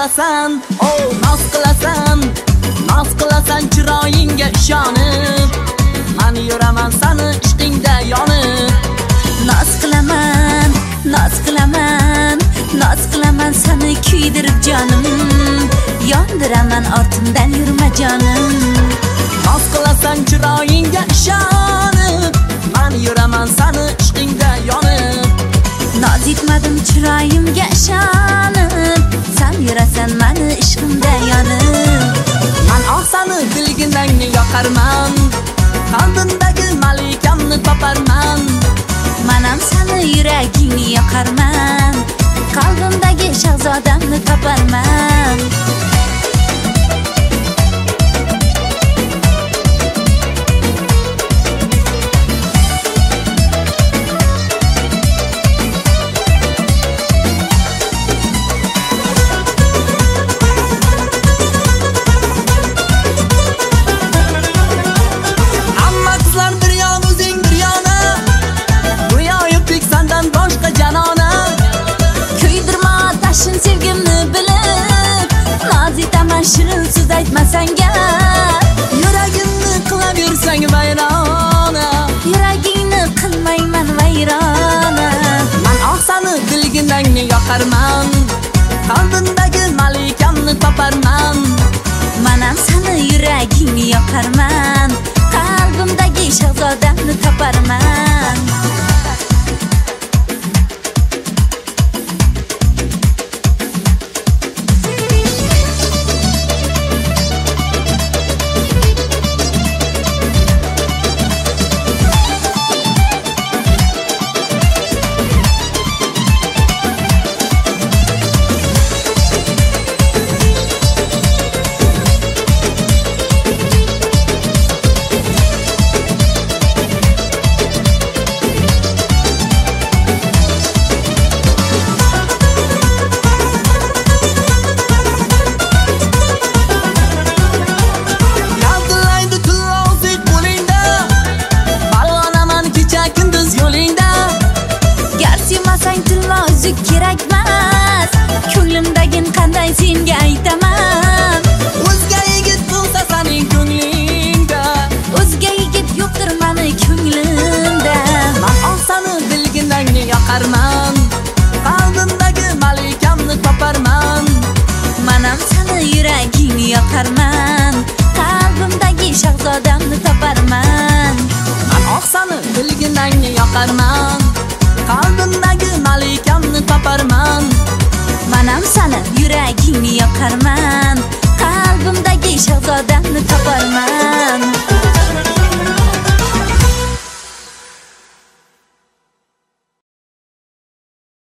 qilasan, noz qilasan, noz qilasan chiroyingga ishonib. Men yuraman seni ishqingda yonib. Noz qilaman, noz qilaman, noz qilaman seni kuydirib jonim. Yondiraman ortimdan yurma jonim. Noz qilasan chiroyingga ishonib. Men yuraman seni ishqingda yonib. Noz etmadim chiroyimga ishonib. Sen yurasan meni ishqimda yonib. Men seni bilginangni yoqarman. Qalbimdagi malikamni toparman. Manam seni yuragingni yoqarman. Qalbimdagi shahzodamni toparman. Shirin so'z aytmasang yuragimni qilaversang vayrona. Yuragingni qilmayman vayrona. Men seni bilginangni yoqarman. Qalbimdagi malikamni toparman. Manam seni yuragingni yoqarman. Qalbimdagi shahzodamni toparman. Kerakmas, ko'nglimdagin qanday senga aytaman. O'zga yigit bo'lsa sening ko'nglingda, o'zga yigit yo'qdir meni ko'nglimda. Men seni bilginangni yoqarman. Qalbimdagi malikamni toparman. Manam seni yuragingni yoqarman. Qalbimdagi shahzodamni toparman. Men seni bilginangni yoqarman. Qalbimdagi malikamni toparman. Manam seni yuragingni yoqarman. Qalbimdagi shahzodamni toparman.